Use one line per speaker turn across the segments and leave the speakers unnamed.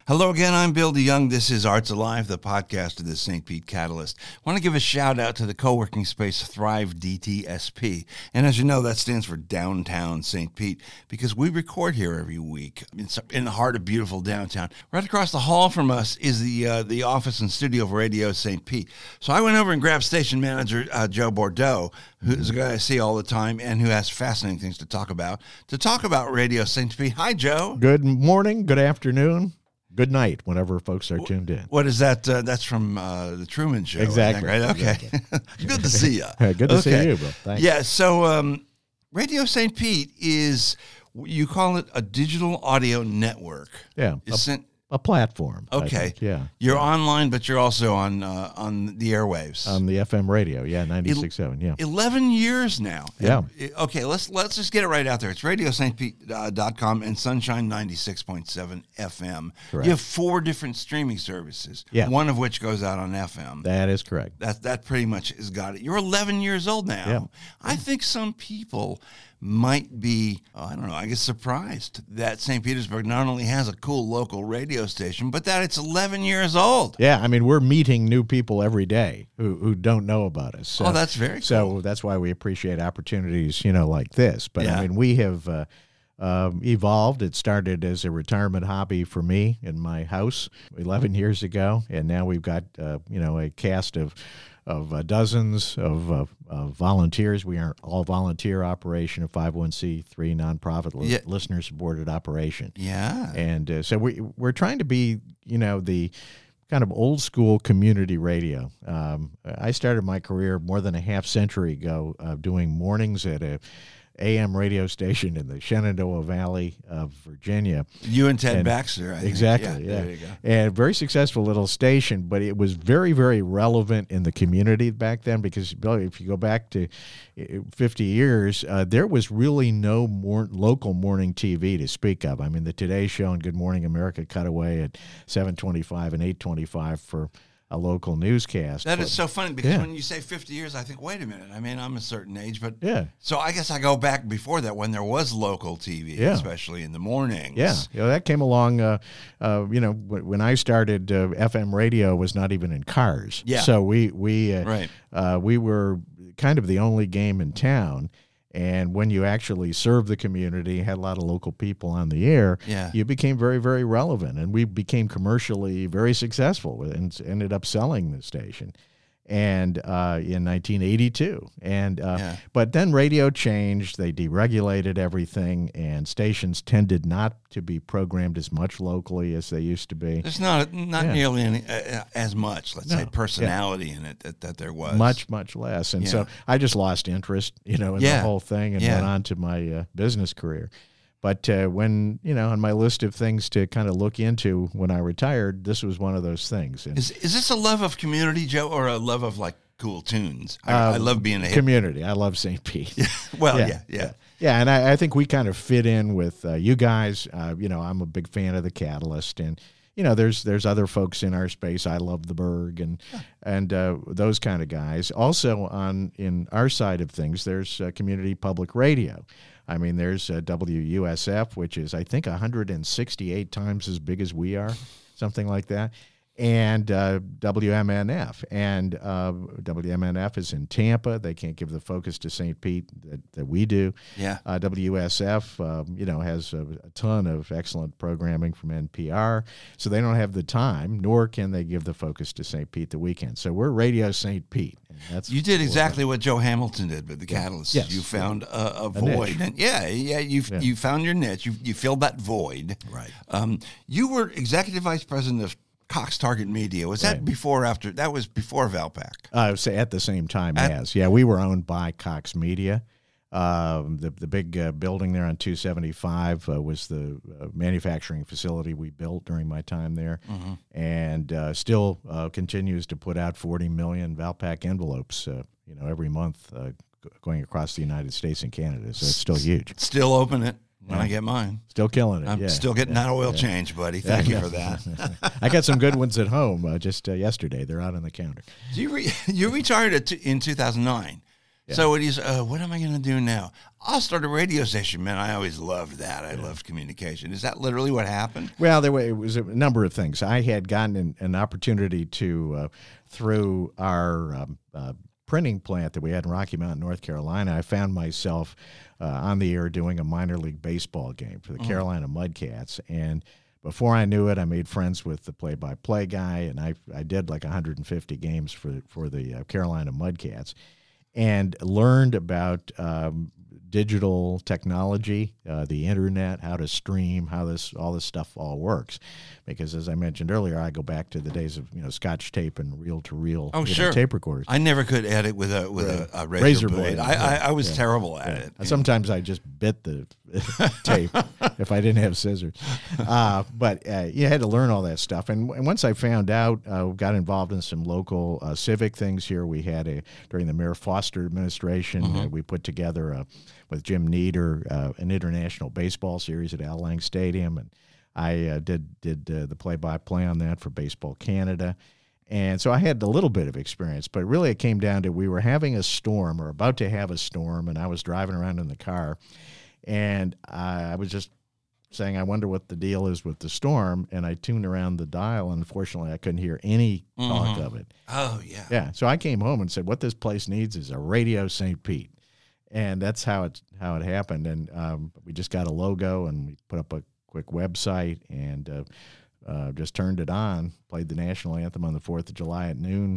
Hello again, I'm Bill DeYoung. This is Arts Alive, the podcast of the St. Pete Catalyst. I want to give a shout out to the co-working space Thrive DTSP. And as you know, that stands for Downtown St. Pete, because we record here every week in the heart of beautiful downtown. Right across the hall from us is the office and studio of Radio St. Pete. So I went over and grabbed station manager Joe Bordeaux, who's a guy I see all the time and who has fascinating things to talk about Radio St. Pete. Hi, Joe.
Good morning, good afternoon. Good night, whenever folks are tuned in.
What is that? That's from the Truman Show.
Exactly.
Right? Okay.
Exactly.
Good to see you.
Good to see you, Bill. Thanks.
Yeah, so Radio St. Pete is, you call it a digital audio network.
Yeah, a platform.
Okay.
Yeah.
You're online, but you're also on the airwaves.
On the FM radio, 96.7, yeah.
11 years now.
Yeah.
Okay, let's just get it right out there. It's radiostpete.com and Sunshine 96.7 FM.
Correct.
You have 4 different streaming services, one of which goes out on FM.
That is correct.
That pretty much has got it. You're 11 years old now.
Yeah.
I think some people might be, surprised that St. Petersburg not only has a cool local radio station, but that it's 11 years old.
Yeah, I mean, we're meeting new people every day who don't know about us. So,
that's very cool.
So that's why we appreciate opportunities, like this. But, I mean, we have evolved. It started as a retirement hobby for me in my house 11 years ago, and now we've got, a cast of dozens of volunteers. We are all volunteer operation, a 501c3 nonprofit listener-supported operation.
Yeah.
And so we're trying to be, the kind of old school community radio. I started my career more than a half century ago doing mornings at a AM radio station in the Shenandoah Valley of Virginia.
You and Ted Baxter, I think.
Exactly, yeah.
There you go.
And a very successful little station, but it was very, very relevant in the community back then because, Bill, if you go back to 50 years, there was really no local morning TV to speak of. I mean, the Today Show and Good Morning America cut away at 7:25 and 8:25 for a local newscast.
That is so funny because when you say 50 years, I think, wait a minute. I mean, I'm a certain age, but so I guess I go back before that when there was local TV, especially in the mornings.
Yeah, that came along, when I started, FM radio was not even in cars.
Yeah.
So we were kind of the only game in town. And when you actually served the community, had a lot of local people on the air, you became very, very relevant. And we became commercially very successful and ended up selling the station and in 1982. But then radio changed. They deregulated everything, and stations tended not to be programmed as much locally as they used to be.
There's not nearly any, as much, let's say, personality in it that there was.
Much, much less. And so I just lost interest, in the whole thing and went on to my business career. But when, on my list of things to kind of look into when I retired, this was one of those things. And
is this a love of community, Joe, or a love of, like, cool tunes? I love being a
community. I love St. Pete.
Yeah,
and I think we kind of fit in with you guys. I'm a big fan of the Catalyst, and there's other folks in our space. I love the Berg and those kind of guys. Also in our side of things, there's community public radio. I mean, there's WUSF, which is, I think, 168 times as big as we are, something like that. And WMNF. And WMNF is in Tampa. They can't give the focus to St. Pete that we do.
Yeah.
WSF, has a ton of excellent programming from NPR. So they don't have the time, nor can they give the focus to St. Pete the weekend. So we're Radio St. Pete.
You did exactly what Joe Hamilton did with the Catalyst.
Yes.
You found a void. And you found your niche. You filled that void.
Right.
You were executive vice president of Cox Target Media. Was that before or after? That was before Valpak.
I would say at the same time as. Yeah, we were owned by Cox Media. The big building there on 275 was the manufacturing facility we built during my time there, and still continues to put out 40 million Valpak envelopes, every month going across the United States and Canada. So it's still huge.
Still open it. When I get mine.
Still killing it.
I'm still getting that oil change, buddy. Thank you for that.
I got some good ones at home just yesterday. They're out on the counter.
You retired in 2009. So what am I going to do now? I'll start a radio station. Man, I always loved that. I loved communication. Is that literally what happened?
Well, it was a number of things. I had gotten an opportunity to, through our printing plant that we had in Rocky Mount, North Carolina, I found myself on the air doing a minor league baseball game for the Carolina Mudcats. And before I knew it, I made friends with the play-by-play guy, and I did like 150 games for the Carolina Mudcats, and learned about digital technology, the internet, how to stream, how all this stuff all works. Because as I mentioned earlier, I go back to the days of Scotch tape and reel-to-reel tape recorders.
I never could edit with a razor blade. I was terrible at it.
Sometimes I just bit the tape if I didn't have scissors. But you had to learn all that stuff. And once I found out, got involved in some local civic things here. We had during the Mayor Foster administration, we put together with Jim Nieder an international baseball series at Al Lang Stadium, and I did the play-by-play on that for Baseball Canada. And so I had a little bit of experience, but really it came down to we were having a storm or about to have a storm, and I was driving around in the car, and I was just saying, I wonder what the deal is with the storm, and I tuned around the dial, and unfortunately I couldn't hear any talk of it.
Oh, yeah.
Yeah, so I came home and said, what this place needs is a Radio St. Pete. And that's how it happened. And we just got a logo, and we put up a quick website, and just turned it on, played the national anthem on the 4th of July at noon,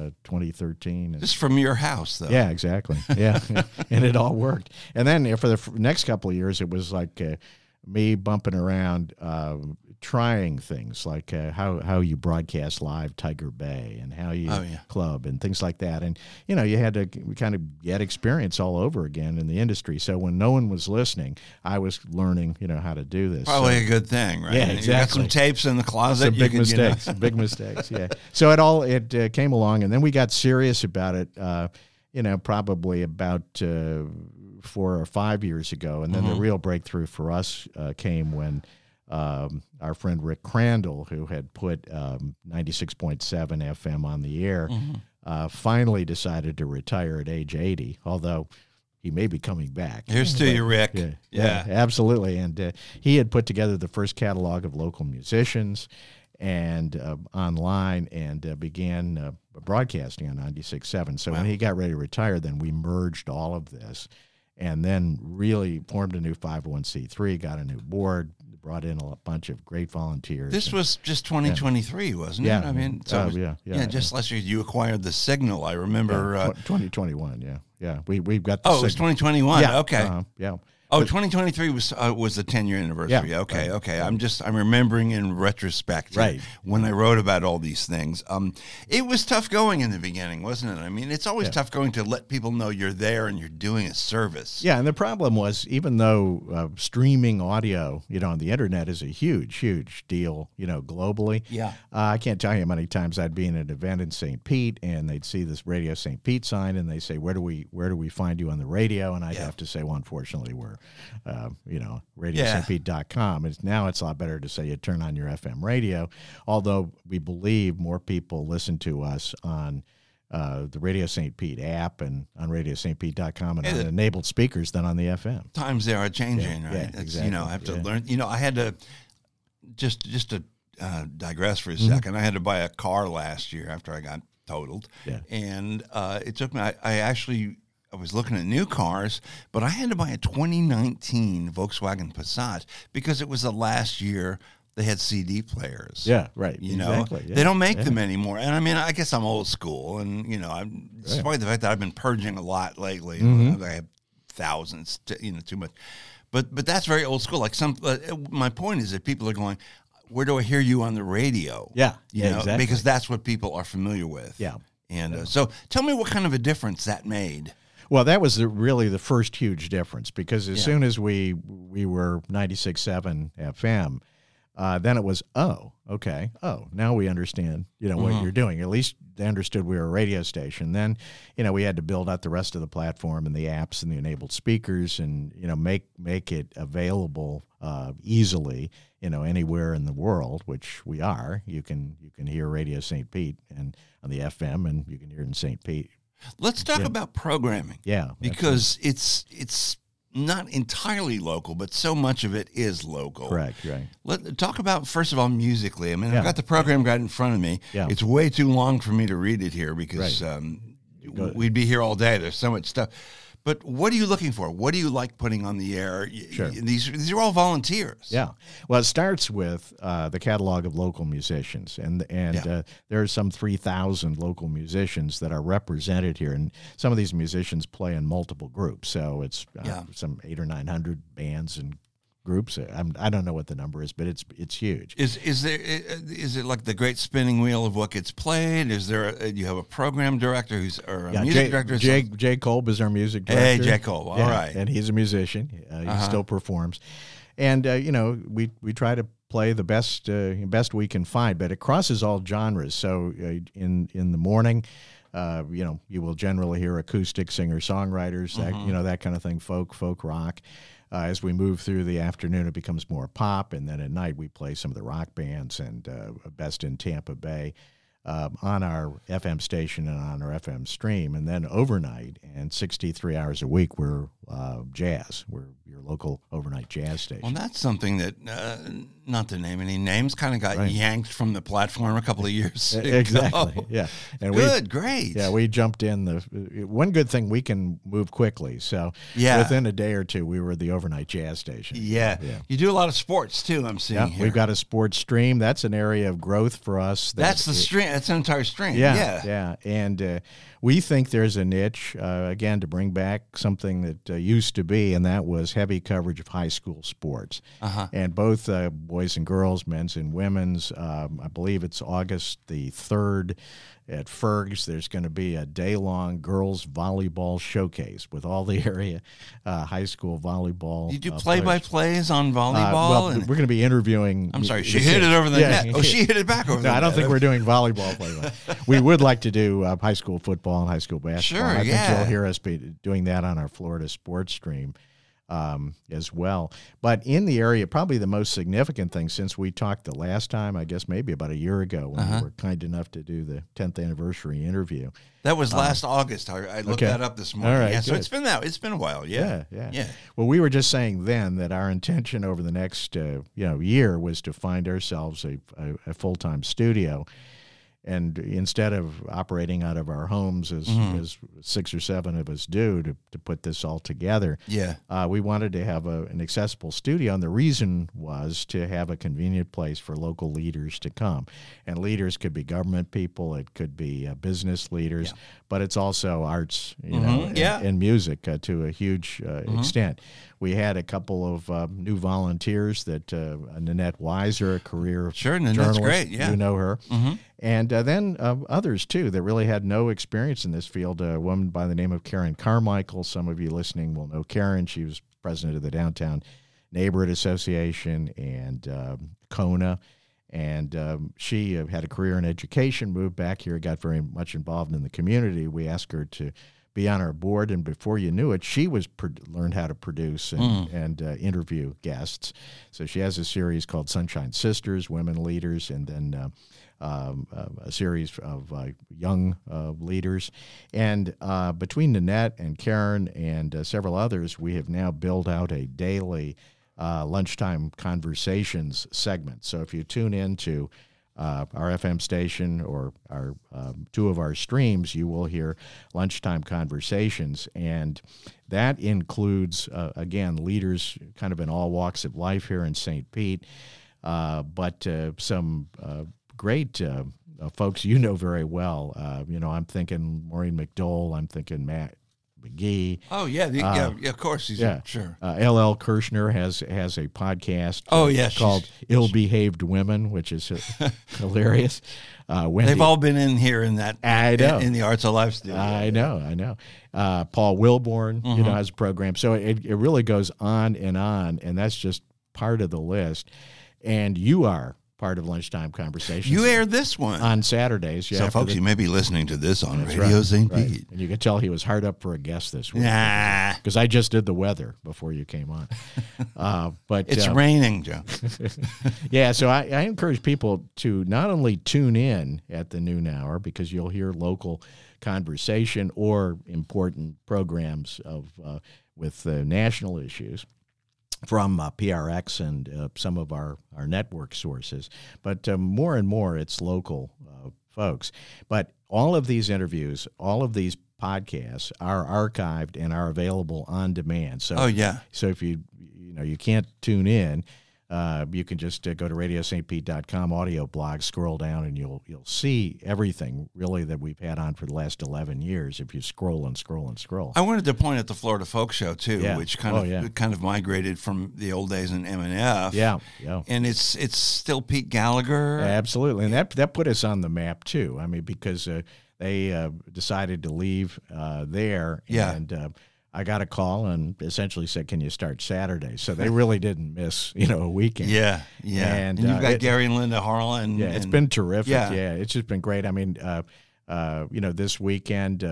2013.
Just from your house, though.
Yeah, exactly. Yeah, and it all worked. And then for the next couple of years, it was like me bumping around, trying things like how you broadcast live Tiger Bay and how you club and things like that. And, you had to kind of get experience all over again in the industry. So when no one was listening, I was learning, how to do this.
Probably a good thing, right?
Yeah, exactly.
You got some tapes in the closet.
Some big mistakes, big mistakes, yeah. So it came along, and then we got serious about it, probably about 4 or 5 years ago. And then the real breakthrough for us came when our friend Rick Crandall, who had put 96.7 FM on the air, finally decided to retire at age 80, although he may be coming back.
Here's to you, Rick.
Yeah, absolutely. And he had put together the first catalog of local musicians and online, and began broadcasting on 96.7. So when he got ready to retire, then we merged all of this, and then really formed a new 501c3, got a new board, brought in a bunch of great volunteers.
This was just 2023, wasn't it? I mean, just last year you acquired the Signal. I remember
2021. Yeah, we've got.
It was 2021.
Yeah.
Okay.
Yeah.
Oh, 2023 was the 10-year anniversary.
Yeah,
okay.
right.
I'm remembering in retrospect,
right,
when I wrote about all these things. It was tough going in the beginning, wasn't it? I mean, it's always tough going to let people know you're there and you're doing a service.
Yeah, and the problem was, even though streaming audio, on the internet is a huge, huge deal, globally.
Yeah.
I can't tell you how many times I'd be in an event in St. Pete, and they'd see this Radio St. Pete sign, and they say, "Where do we find you on the radio?" And I'd have to say, "Well, unfortunately, we're radiostpete.com. Now it's a lot better to say you turn on your FM radio, although we believe more people listen to us on the Radio St. Pete app and on radiostpete.com and on enabled speakers than on the FM.
Times they are changing, right?
Yeah, exactly.
I have to learn. I had to just to digress for a second. I had to buy a car last year after I got totaled, and it took me. I was looking at new cars, but I had to buy a 2019 Volkswagen Passat because it was the last year they had CD players.
Yeah, right. Exactly.
They don't make them anymore. And I mean, I guess I'm old school, and despite the fact that I've been purging a lot lately, I have thousands, too much. But that's very old school. Like my point is that people are going, where do I hear you on the radio?
Yeah, exactly.
Because that's what people are familiar with.
Yeah.
And so tell me what kind of a difference that made.
Well, that was really the first huge difference, because as soon as we were 96.7 FM, then it was, now we understand, what you're doing. At least they understood we were a radio station. Then, we had to build out the rest of the platform and the apps and the enabled speakers, and, make it available easily, anywhere in the world, which we are. You can hear Radio St. Pete and on the FM, and you can hear it in St. Pete.
Let's talk about programming.
Yeah,
because it's not entirely local, but so much of it is local.
correct, right.
Let's talk about, first of all, musically. I mean,
Yeah.
I've got the program guide in front of me.
Yeah.
It's way too long for me to read it here because we'd be here all day. There's so much stuff. But what are you looking for? What do you like putting on the air?
Sure.
These are all volunteers.
Yeah. Well, it starts with the catalog of local musicians, and there are some 3,000 local musicians that are represented here, and some of these musicians play in multiple groups. So it's some 800 or 900 bands and groups. I don't know what the number is, but it's huge.
Is it like the great spinning wheel of what gets played? Is there you have a program director or a music director?
Jay Kolb is our music director.
Hey, Jay Kolb. All right,
and he's a musician. He still performs, and we try to play the best we can find, but it crosses all genres. So in the morning. You will generally hear acoustic singer-songwriters, that kind of thing, folk rock. As we move through the afternoon, it becomes more pop, and then at night we play some of the rock bands and Best in Tampa Bay on our FM station and on our FM stream. And then overnight, and 63 hours a week, we're jazz. We're your local overnight jazz station.
Well, that's something that, not to name any names, kind of got yanked from the platform a couple of years ago.
Exactly, yeah. And
great.
Yeah, we jumped in. One good thing, we can move quickly. So within a day or two, we were the overnight jazz station.
Yeah. You do a lot of sports, too, I'm seeing here.
We've got a sports stream. That's an area of growth for us.
That's the stream. That's an entire stream.
Yeah. And we think there's a niche, again, to bring back something that used to be, and that was heavy coverage of high school sports. And both boys and girls, men's and women's. I believe it's August the 3rd at Ferg's. There's going to be a day-long girls volleyball showcase with all the area high school volleyball.
You do play-by-plays on volleyball?
Well, we're going to be interviewing.
I'm sorry, she hit it over the net. Oh, she hit it back over the net.
No, I don't think we're doing volleyball play. We would like to do high school football and high school basketball.
Sure,
I think you'll hear us be doing that on our Florida sports stream as well. But in the area, probably the most significant thing since we talked the last time, I guess maybe about a year ago when we were kind enough to do the 10th anniversary interview.
That was last August. I looked that up this morning.
All right,
so it's been a while. Yeah.
Well, we were just saying then that our intention over the next year was to find ourselves a full-time studio. And instead of operating out of our homes as 6 or 7 of us do to put this all together, we wanted to have an accessible studio. And the reason was to have a convenient place for local leaders to come. And leaders could be government people, it could be business leaders, but it's also arts, and music to a huge extent. We had a couple of new volunteers that Nanette Weiser, a career journalist.
Nanette's great. Yeah,
you know her. And then others, too, that really had no experience in this field. A woman by the name of Karen Carmichael. Some of you listening will know Karen. She was president of the Downtown Neighborhood Association and KONA. And she had a career in education, moved back here, got very much involved in the community. We asked her to be on our board, and before you knew it, she learned how to produce and interview guests. So she has a series called Sunshine Sisters, Women Leaders, and then a series of young leaders. And between Nanette and Karen and several others, we have now built out a daily lunchtime conversations segment. So if you tune into our FM station or our 2 of our streams, you will hear lunchtime conversations, and that includes again leaders kind of in all walks of life here in St. Pete, but some great folks you know very well. I'm thinking Maureen McDole, I'm thinking Matt McGee.
Oh yeah, of course he's sure.
L.L. Kirshner has a podcast. Called "Ill Behaved Women," which is hilarious.
They've all been in here in that.
I know
in the Arts of Life studio.
I know. Paul Wilborn, has a program. So it really goes on, and that's just part of the list. And you are part of Lunchtime Conversations.
You aired this one
on Saturdays. Yeah,
so, folks, you may be listening to this on
That's
Radio
right,
St.
right.
Pete.
And you could tell he was hard up for a guest this week.
Nah.
Because I just did the weather before you came on. But
It's raining, Joe.
yeah, so I encourage people to not only tune in at the noon hour, because you'll hear local conversation or important programs with national issues from PRX and some of our network sources. But more and more, it's local folks. But all of these interviews, all of these podcasts are archived and are available on demand. So, so if you can't tune in, you can just go to radiostpete.com audio blog, scroll down, and you'll see everything really that we've had on for the last 11 years. If you scroll and scroll and scroll.
I wanted to point at the Florida Folk Show too, which kind of migrated from the old days in M&F.
Yeah.
And it's still Pete Gallagher.
Absolutely, and that put us on the map too. I mean, because they decided to leave there, and I got a call and essentially said, "Can you start Saturday?" So they really didn't miss, a weekend.
Yeah. And you've got Gary and Linda Harlan.
Yeah, it's been terrific. Yeah, it's just been great. I mean, this weekend,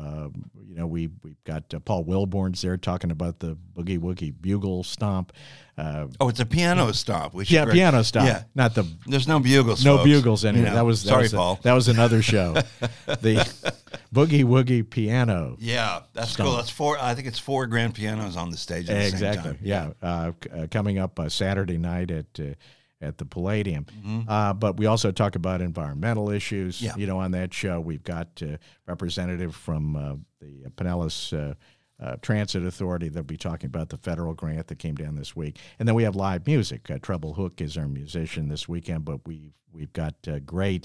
we've got Paul Wilborn's there talking about the Boogie Woogie Bugle Stomp.
It's a piano stomp.
Piano stomp. Yeah. Not the.
There's no bugles.
No
folks.
Bugles anyway.
Sorry, Paul.
That was another show. The Boogie Woogie Piano.
Yeah, that's
stomp.
cool. That's I think it's 4 grand pianos on the stage at the same time.
Yeah. Coming up Saturday night at the Palladium. Mm-hmm. But we also talk about environmental issues. Yeah. On that show, we've got a representative from the Pinellas Transit Authority that'll be talking about the federal grant that came down this week. And then we have live music. Treble Hook is our musician this weekend, but we've got great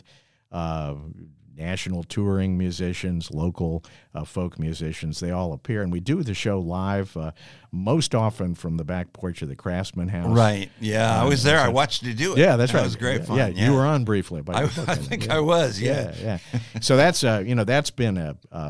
national touring musicians, local folk musicians. They all appear, and we do the show live most often from the back porch of the Craftsman House.
Right. Yeah, I was there. I watched you do it.
Yeah, that's right.
It was great fun.
Yeah, you were on briefly.
I think I was.
Yeah. So that's that's been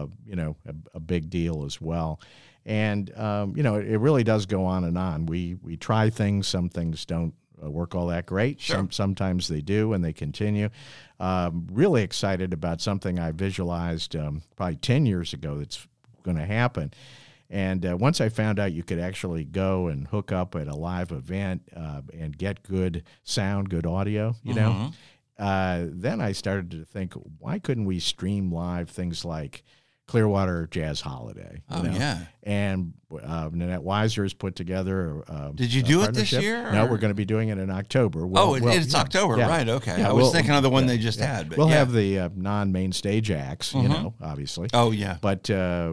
a big deal as well. And it really does go on and on. We try things. Some things don't work all that great.
Sure.
Sometimes they do, and they continue. Really excited about something I visualized probably 10 years ago that's going to happen. And once I found out you could actually go and hook up at a live event and get good sound, good audio, then I started to think, why couldn't we stream live things like Clearwater Jazz Holiday? And Nanette Weiser has put together
Did you do it this year?
No, we're going to be doing it in October.
It's October, right? Okay. I was thinking of the one they just had. But
we'll have the non-main stage acts, obviously.
Oh, yeah.
But,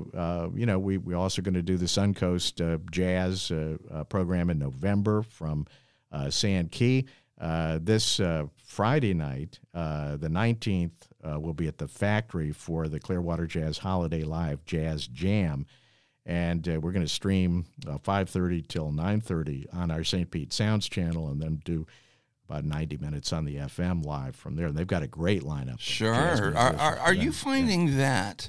we're also going to do the Suncoast Jazz program in November from Sand Key. This Friday night, the 19th, we'll be at the Factory for the Clearwater Jazz Holiday Live Jazz Jam. And we're going to stream 5:30 till 9:30 on our St. Pete Sounds channel, and then do about 90 minutes on the FM live from there. And they've got a great lineup.
Sure. Are you finding that,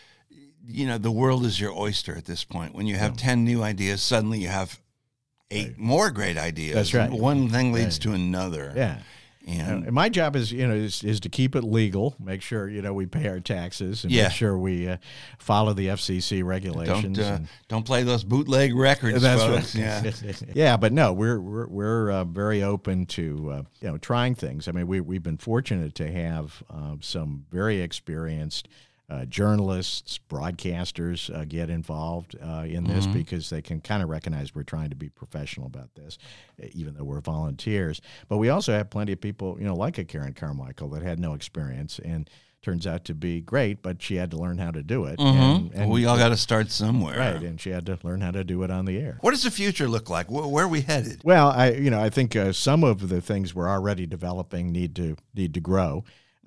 the world is your oyster at this point? When you have 10 new ideas, suddenly you have 8 more great ideas.
That's right.
One thing leads to another.
Yeah. And my job is to keep it legal, make sure we pay our taxes, and make sure we follow the FCC regulations.
Don't play those bootleg records, folks.
Right. Yeah, but no, we're very open to trying things. I mean, we've been fortunate to have some very experienced journalists, broadcasters get involved in this because they can kind of recognize we're trying to be professional about this, even though we're volunteers. But we also have plenty of people, like a Karen Carmichael that had no experience and turns out to be great, but she had to learn how to do it. And
we all got to start somewhere.
Right, and she had to learn how to do it on the air.
What does the future look like? Where are we headed?
Well, I think some of the things we're already developing need to grow.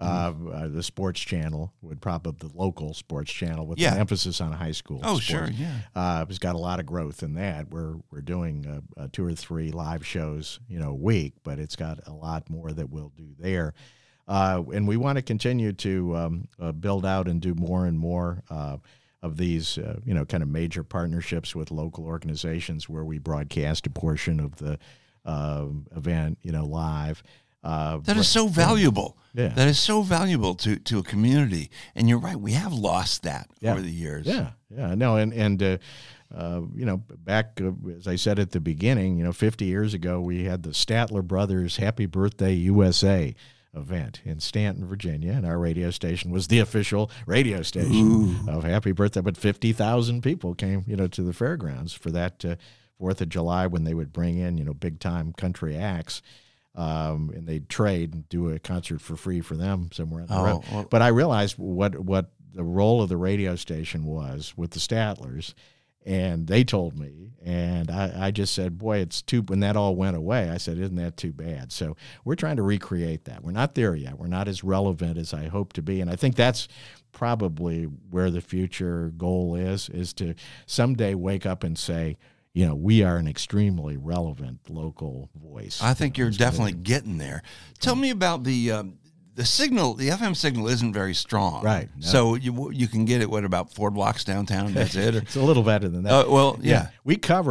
The sports channel would probably the local sports channel with an emphasis on high school.
Oh,
sports.
Sure, yeah.
It's got a lot of growth in that. We're doing 2 or 3 live shows, a week, but it's got a lot more that we'll do there. And we want to continue to build out and do more and more of these, kind of major partnerships with local organizations where we broadcast a portion of the event, live.
That is so valuable.
Yeah.
That is so valuable to a community. And you're right, we have lost that over the years.
Yeah, no, and back, as I said at the beginning, 50 years ago, we had the Statler Brothers Happy Birthday USA event in Stanton, Virginia, and our radio station was the official radio station of Happy Birthday. But 50,000 people came, to the fairgrounds for that 4th of July when they would bring in, big-time country acts. And they'd trade and do a concert for free for them somewhere on the road.
Well,
but I realized what the role of the radio station was with the Statlers, and they told me, and I just said, boy, when that all went away, I said, isn't that too bad? So we're trying to recreate that. We're not there yet. We're not as relevant as I hope to be, and I think that's probably where the future goal is to someday wake up and say, we are an extremely relevant local voice.
I think you're definitely getting there. Tell me about the signal. The FM signal isn't very strong.
Right. No.
So you can get it, about 4 blocks downtown? That's it? Or?
It's a little better than that.
Yeah.
We cover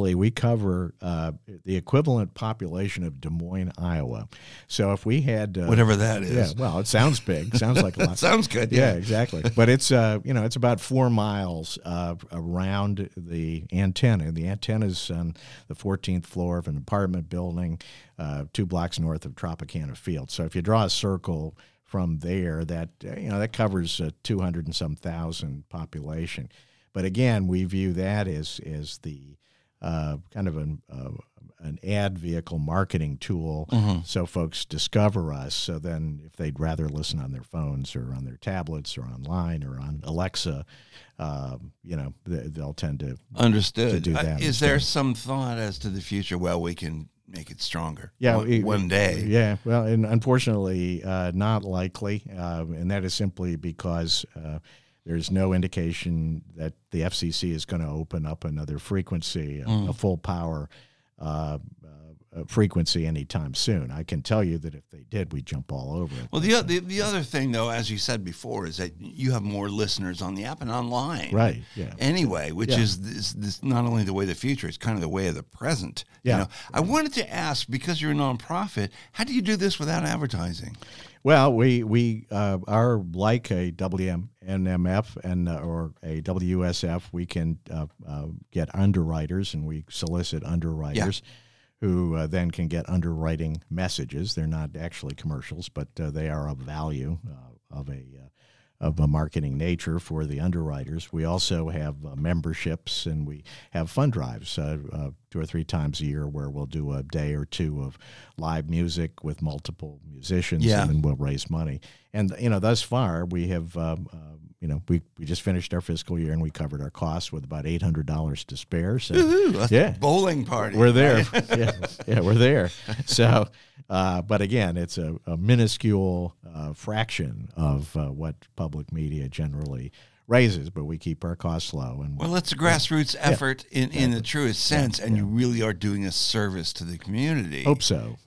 the equivalent population of Des Moines, Iowa. So if we had...
whatever that is.
Yeah, well, it sounds big. Sounds like a lot.
Sounds good.
Yeah, exactly. But it's, it's about 4 miles around the antenna. The antenna's on the 14th floor of an apartment building 2 blocks north of Tropicana Field. So if you draw a circle from there, that covers 200 and some thousand population. But again, we view that as the kind of an ad vehicle marketing tool, so folks discover us. So then, if they'd rather listen on their phones or on their tablets or online or on Alexa, they'll tend to
Understood.
To do that.
Is there some thought as to the future? Well, we can make it stronger.
Yeah,
one day.
Yeah, well, and unfortunately, not likely, and that is simply because there's no indication that the FCC is going to open up another frequency, a full power frequency anytime soon. I can tell you that if they did, we'd jump all over it.
Well, the other thing, though, as you said before, is that you have more listeners on the app and online.
Right, yeah.
Anyway, which is this not only the way of the future, it's kind of the way of the present.
Yeah.
I wanted to ask, because you're a nonprofit, how do you do this without advertising?
Well, we are like a WNMF or a WSF. We can get underwriters, and we solicit underwriters. Yeah. Who then can get underwriting messages. They're not actually commercials, but they are of value, of a marketing nature for the underwriters. We also have memberships, and we have fund drives 2 or 3 times a year where we'll do a day or 2 of live music with multiple musicians, and then we'll raise money. And thus far we have we just finished our fiscal year, and we covered our costs with about $800 to spare. So
a bowling party.
We're there. Right? yeah, we're there. So, but again, it's a minuscule fraction of what public media generally raises, but we keep our costs low. And
well, it's a grassroots effort in the truest sense, and you really are doing a service to the community.
Hope so.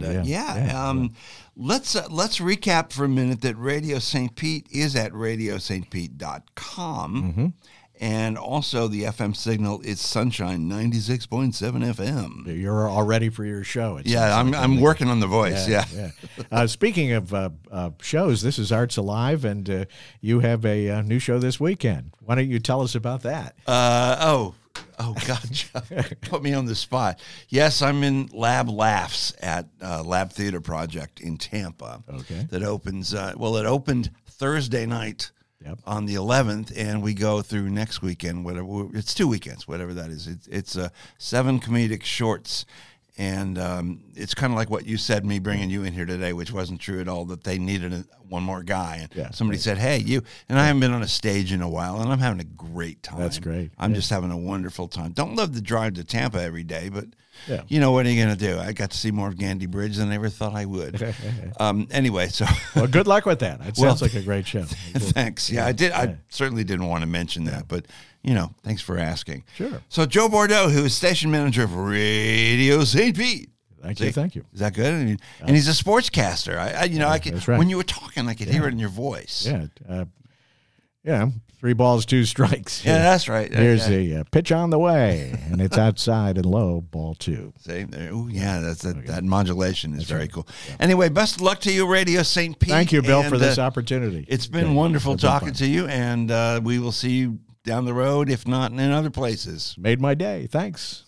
Let's recap for a minute that Radio St. Pete is at radiostpete.com. And also the FM signal is Sunshine 96.7 FM.
You're all ready for your show.
I'm working on the voice. Yeah.
Speaking of shows, this is Arts Alive, and you have a new show this weekend. Why don't you tell us about that?
Oh, God, put me on the spot. Yes, I'm in Lab Laughs at Lab Theater Project in Tampa.
Okay.
That opens, it opened Thursday night. Yep. On the 11th, and we go through next weekend. Whatever, it's 2 weekends, whatever that is. It's 7 comedic shorts, and it's kind of like what you said, me bringing you in here today, which wasn't true at all. That they needed one more guy, and somebody said, "Hey, you." And I haven't been on a stage in a while, and I'm having a great time.
That's great.
I'm just having a wonderful time. Don't love the drive to Tampa every day, but. Yeah. What are you going to do? I got to see more of Gandy Bridge than I ever thought I would. Anyway, so...
Well, good luck with that. It sounds like a great show.
Thanks. Yeah, I did. I certainly didn't want to mention that, but, thanks for asking.
Sure.
So Joe Bordeaux, who is station manager of Radio St. Pete.
Thank you.
Is that good? And he's a sportscaster. I could, right. When you were talking, I could hear it in your voice.
Yeah. 3 balls, 2 strikes.
Yeah, that's right.
Here's the pitch on the way, and it's outside and low, ball 2.
See, oh yeah, that modulation is very cool. Yeah. Anyway, best of luck to you, Radio St. Pete.
Thank you, Bill, for this opportunity.
It's been wonderful talking to you, and we will see you down the road, if not in other places.
Made my day. Thanks.